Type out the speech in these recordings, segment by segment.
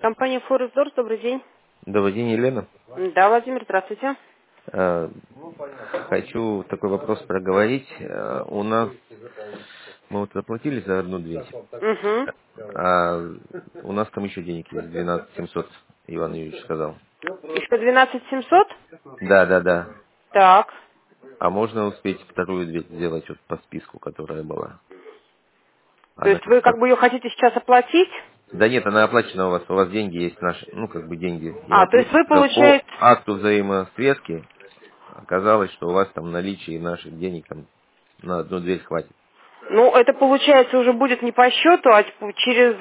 Компания Форестдорс, добрый день. Добрый день, Елена. Да, Владимир, здравствуйте. Э, Хочу такой вопрос проговорить. У нас, мы вот заплатили за одну дверь, Угу. а у нас там еще денег есть, 12 700, Иван Юрьевич сказал. Еще 12700? Да, да, да. Так. А можно успеть вторую дверь сделать вот по списку, которая была? То Она есть вы как как-то... бы ее хотите сейчас оплатить? Да нет, она оплачена у вас деньги есть наши, ну как бы деньги. А, Иван то есть Юрьевич вы, сказал, по получаете... акту взаимосвязки оказалось, что у вас там наличие наших денег там на одну дверь хватит. Ну, это получается уже будет не по счету, а типа через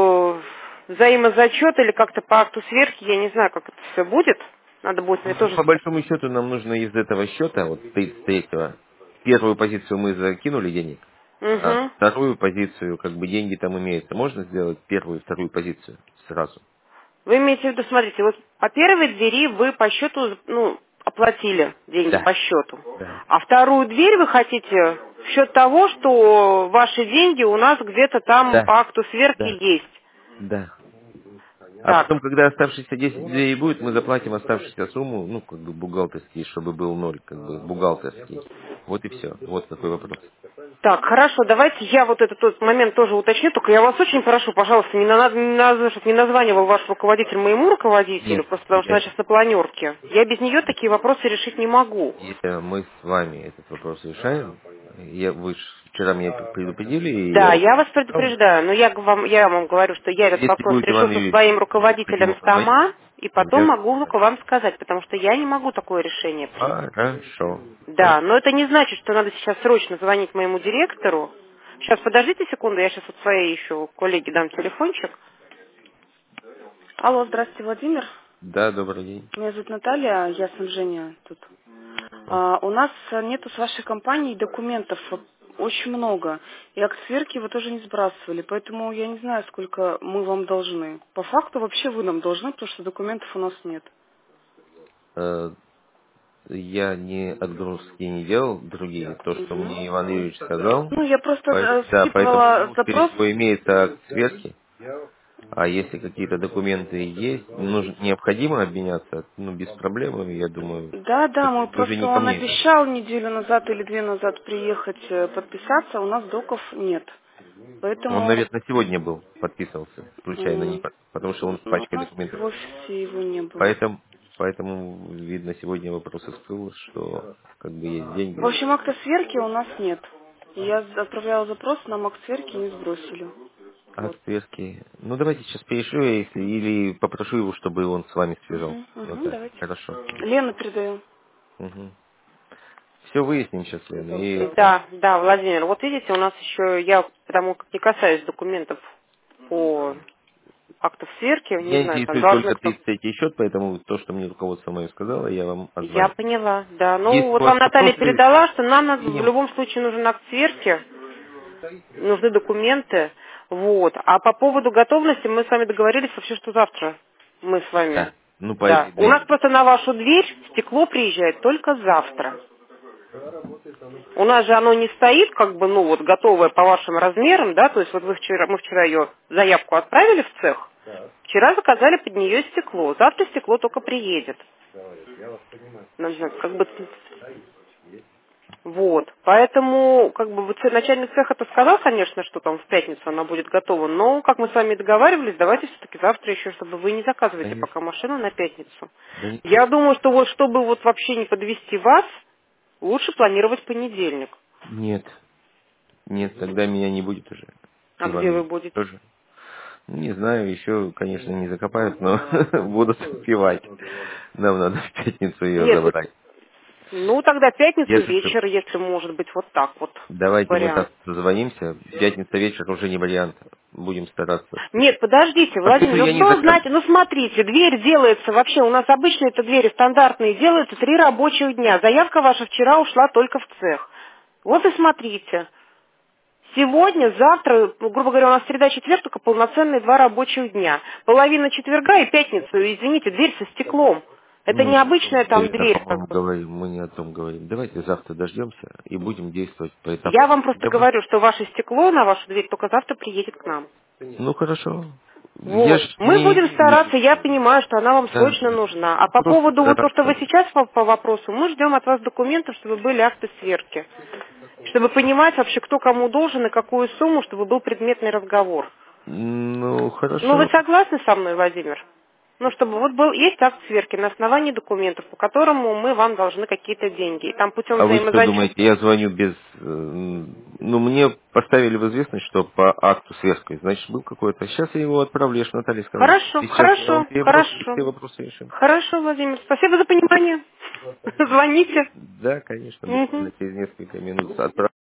взаимозачет или как-то по акту сверки, я не знаю, как это все будет. Надо будет мне Ну, тоже... по большому счету нам нужно из этого счета, вот 33-го, первую позицию мы закинули денег, а Угу. вторую позицию, как бы деньги там имеются. Можно сделать первую и вторую позицию сразу? Вы имеете в виду, смотрите, вот по первой двери вы по счету, ну, оплатили деньги Да. по счету. Да. А вторую дверь вы хотите в счет того, что ваши деньги у нас где-то там Да. по акту сверки Да. есть. Да. А Так, потом, когда оставшиеся 10 дверей будет, мы заплатим оставшуюся сумму, ну, как бы бухгалтерский, чтобы был ноль, как бы бухгалтерский. Вот и все. Вот такой вопрос. так, хорошо, давайте я вот этот тот момент тоже уточню, только я вас очень прошу, пожалуйста, чтобы не названивал ваш руководитель моему руководителю, Нет, просто потому что она сейчас на планерке. Я без нее такие вопросы решить не могу. если мы с вами этот вопрос решаем, вы ж вчера меня предупредили, и я Да, вам я вас сказал, предупреждаю, но я вам говорю, что я этот если вопрос будет решу Иван со Юрьевич своим по нему руководителем говорить, сама, и потом я... могу только вам сказать, потому что я не могу такое решение принять. Хорошо. Да, но это не значит, что надо сейчас срочно звонить моему директору. Сейчас, подождите секунду, я сейчас вот своей еще коллеге дам телефончик. Алло, здравствуйте, Владимир. Да, добрый день. Меня зовут Наталья, я с Женя тут. У нас нету с вашей компанией документов очень много. И акт сверки вы тоже не сбрасывали, поэтому я не знаю, сколько мы вам должны. По факту вообще вы нам должны, потому что документов у нас нет. Э, Я не отгрузки не делал другие, то, что Мгм. мне Иван Юрьевич сказал. Ну, я просто Да, поэтому, скидывала ну, скорее запрос. всего, имеется акт сверки. А если какие-то документы есть, необходимо обменяться, ну, без проблем, я думаю, Да, то да, есть мы это уже просто не ко он мне. обещал неделю назад или две назад приехать подписаться, а у нас доков нет. Он, Поэтому наверное, сегодня был, подписывался, случайно, не, м, потому что он с ну, у пачкой нас документов. в офисе его не было. Поэтому, видно, сегодня вопрос всплыл, что как бы есть деньги. В общем, акта сверки у нас нет. Я отправляла запрос, нам акт сверки не сбросили. Вот. Акт сверки. Ну, давайте сейчас перешлю, если, или попрошу его, чтобы он с вами связался. Вот Угу, так. давайте. Хорошо. Лена передаю. Все выясним сейчас, Лена. И Да, да, Владимир, вот видите, у нас еще, я потому как не касаюсь документов по акту сверки, не меня знаю, там интересует должны только кто. 33-й счет, поэтому то, что мне руководство мое сказало, я вам Я отзвоню. поняла, да. Ну, Если вот у вас вам Наталья вопросы, передала, что нам в скинем. любом случае нужен акт сверки, нужны документы. Вот. А по поводу готовности мы с вами договорились вообще, что завтра мы с вами. Да. Ну, по Да. этой У нас двери. просто на вашу дверь стекло приезжает только завтра. У нас же оно не стоит, как бы, ну, вот, готовое по вашим размерам, да, то есть вот мы вчера ее заявку отправили в цех, вчера заказали под нее стекло, завтра стекло только приедет. Надо, как бы, вот, поэтому, как бы, вот начальник цеха-то сказал, конечно, что там в пятницу она будет готова, но, как мы с вами договаривались, давайте все-таки завтра еще, чтобы вы не заказываете Конечно. пока машину на пятницу. Да не- Я думаю, что вот, чтобы вот вообще не подвести вас, лучше планировать понедельник. Нет. Нет, тогда меня не будет уже. А Иван где вы Юрьевич будете? тоже. Ну, не знаю, еще, конечно, не закопают, но будут успевать. Нам надо в пятницу ее Нет, забрать. ну тогда пятницу Если что, вечер, если может быть вот так вот давайте мы вариант. так созвонимся. Пятница вечер уже не вариант. Будем стараться. Нет, подождите, Подпису Владимир, я ну не что вы знаете, заказываю. ну смотрите, дверь делается вообще, у нас обычно это двери стандартные делаются 3 рабочих дня. Заявка ваша вчера ушла только в цех. Вот и смотрите. Сегодня, завтра, ну, грубо говоря, у нас среда, четверг, только полноценные 2 рабочих дня. Половина четверга и пятницу, извините, дверь со стеклом. Это Мы не не о том обычная там дверь, дверь, как по-моему, бы. говорим. Мы не о том говорим. Давайте завтра дождемся и будем действовать поэтапно. Я вам просто Я бы... говорю, что ваше стекло на вашу дверь только завтра приедет к нам. Ну, хорошо. Вот. Мы будем стараться, я понимаю, что она вам срочно нужна. А по поводу вот то, что вы сейчас по вопросу, мы ждем от вас документов, чтобы были акты сверки. Чтобы понимать вообще, кто кому должен и какую сумму, чтобы был предметный разговор. Ну, хорошо. Ну, вы согласны со мной, Владимир? Ну, чтобы вот был, есть акт сверки на основании документов, по которому мы вам должны какие-то деньги. И там путем А вы что взаимозачета... думаете, я звоню без... Ну, мне поставили в известность, что по акту сверки, значит, был какой-то. Сейчас я его отправлю, я Наталья сказала. Хорошо, И сейчас я вам хорошо, хорошо. все вопросы решим. Хорошо, Владимир, спасибо за понимание. Звоните. Да, конечно, Мгм. буквально через несколько минут отправлю.